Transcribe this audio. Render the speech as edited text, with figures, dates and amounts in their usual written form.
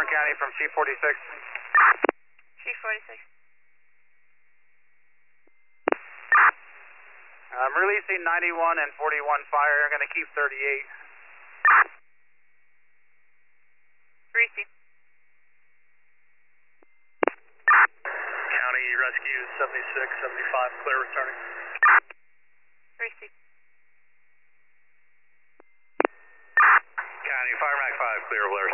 Warren County from C46. C46. I'm releasing 91 and 41 fire. I'm going to keep 38. 3C. County Rescue 76, 75, clear returning. 3C. County Fire Mac 5, clear, Blair.